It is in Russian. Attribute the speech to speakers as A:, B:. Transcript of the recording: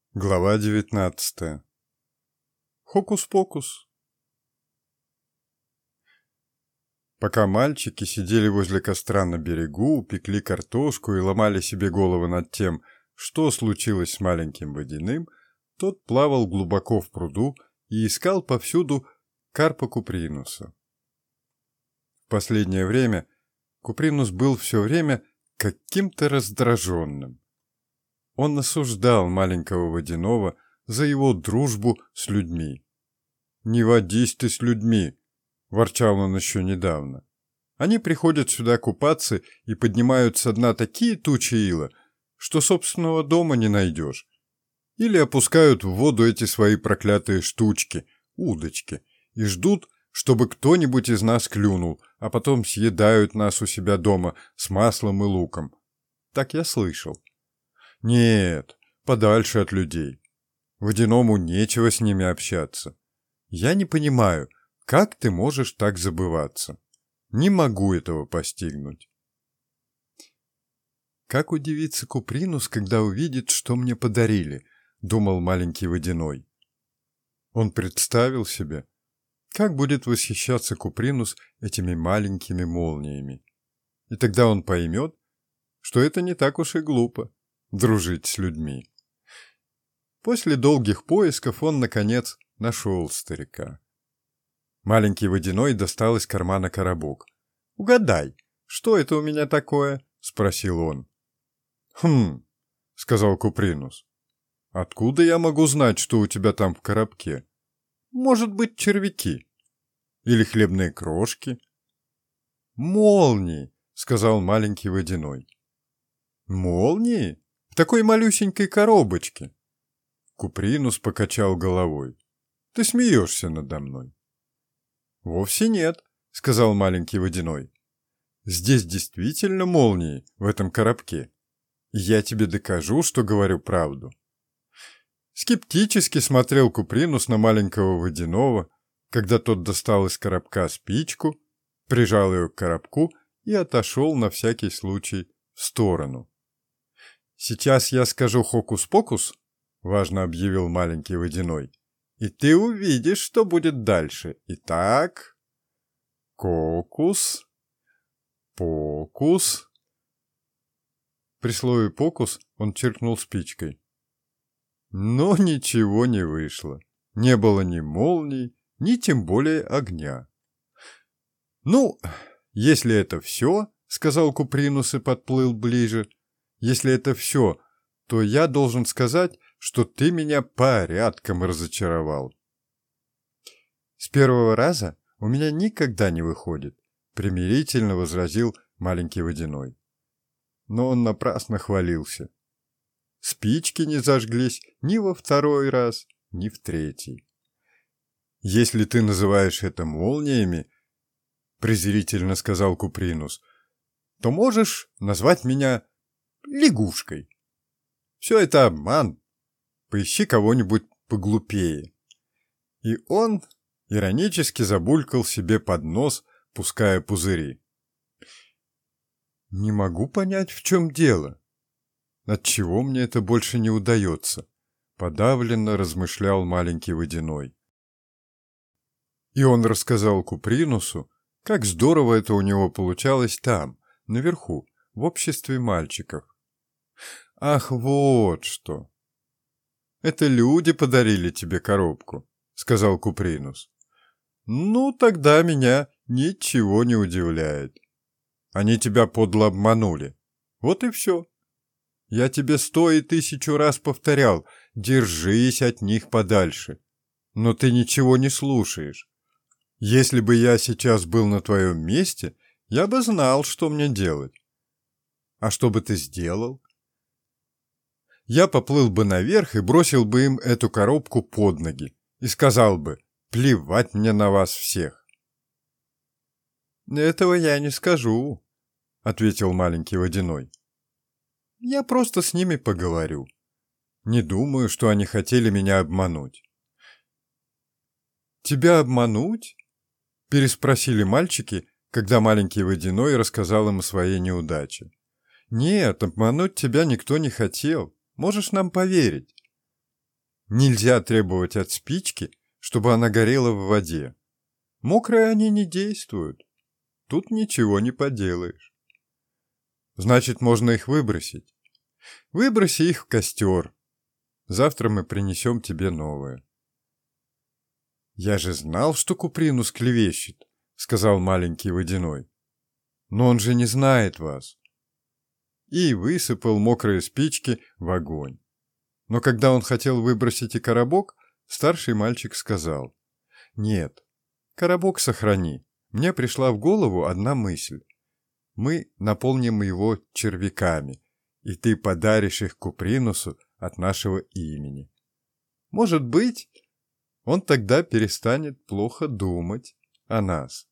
A: Глава 19. Хокус-покус. Пока мальчики сидели возле костра на берегу, пекли картошку и ломали себе головы над тем, что случилось с маленьким водяным, тот плавал глубоко в пруду и искал повсюду карпа Купринуса. В последнее время Купринус был все время каким-то раздраженным. Он осуждал маленького водяного за его дружбу с людьми. «Не водись ты с людьми!» – ворчал он еще недавно. «Они приходят сюда купаться и поднимают со дна такие тучи ила, что собственного дома не найдешь. Или опускают в воду эти свои проклятые штучки, удочки, и ждут, чтобы кто-нибудь из нас клюнул, а потом съедают нас у себя дома с маслом и луком. Так я слышал. Нет, подальше от людей. Водяному нечего с ними общаться. Я не понимаю, как ты можешь так забываться. Не могу этого постигнуть. Как удивится Купринус, когда увидит, что мне подарили, думал маленький водяной. Он представил себе, как будет восхищаться Купринус этими маленькими молниями. И тогда он поймет, что это не так уж и глупо дружить с людьми. После долгих поисков он, наконец, нашел старика. Маленький водяной достал из кармана коробок. «Угадай, что это у меня такое?» — спросил он. «Хм», — сказал Купринус. «Откуда я могу знать, что у тебя там в коробке? Может быть, червяки? Или хлебные крошки?» «Молнии», — сказал маленький водяной. «Молнии? В такой малюсенькой коробочке?» Купринус покачал головой. «Ты смеешься надо мной?» «Вовсе нет», — сказал маленький водяной. «Здесь действительно молнии в этом коробке. И я тебе докажу, что говорю правду». Скептически смотрел Купринус на маленького водяного, когда тот достал из коробка спичку, прижал ее к коробку и отошел на всякий случай в сторону. «Сейчас я скажу хокус-покус», — важно объявил маленький водяной, «и ты увидишь, что будет дальше. Итак, кокус, покус». При слове «покус» он чиркнул спичкой. Но ничего не вышло. Не было ни молний, ни тем более огня. «Ну, если это все», — сказал Купринус и подплыл ближе, «если это все, то я должен сказать, что ты меня порядком разочаровал». «С первого раза у меня никогда не выходит», — примирительно возразил маленький водяной. Но он напрасно хвалился. Спички не зажглись ни во второй раз, ни в третий. «Если ты называешь это молниями, — презрительно сказал Купринус, — то можешь назвать меня лягушкой. Все это обман. Поищи кого-нибудь поглупее». И он иронически забулькал себе под нос, пуская пузыри. «Не могу понять, в чем дело. Отчего мне это больше не удается?» — подавленно размышлял маленький водяной. И он рассказал Купринусу, как здорово это у него получалось там, наверху, в обществе мальчиков. «Ах, вот что! Это люди подарили тебе коробку», — сказал Купринус. «Ну, тогда меня ничего не удивляет. Они тебя подло обманули. Вот и все. Я тебе 100 и 1000 раз повторял, держись от них подальше. Но ты ничего не слушаешь. Если бы я сейчас был на твоем месте, я бы знал, что мне делать. А что бы ты сделал? Я поплыл бы наверх и бросил бы им эту коробку под ноги и сказал бы: плевать мне на вас всех. «Этого я не скажу», — ответил маленький водяной. «Я просто с ними поговорю. Не думаю, что они хотели меня обмануть». «Тебя обмануть?» — переспросили мальчики, когда маленький водяной рассказал им о своей неудаче. «Нет, обмануть тебя никто не хотел. Можешь нам поверить». Нельзя требовать от спички, чтобы она горела в воде. Мокрые они не действуют. Тут ничего не поделаешь. Значит, можно их выбросить. Выброси их в костер. Завтра мы принесем тебе новое. Я же знал, что Купринус клевещет, сказал маленький Водяной. Но он же не знает вас. И высыпал мокрые спички в огонь. Но когда он хотел выбросить и коробок, старший мальчик сказал: «Нет, коробок сохрани. Мне пришла в голову одна мысль. Мы наполним его червяками, и ты подаришь их Купринусу от нашего имени. Может быть, он тогда перестанет плохо думать о нас».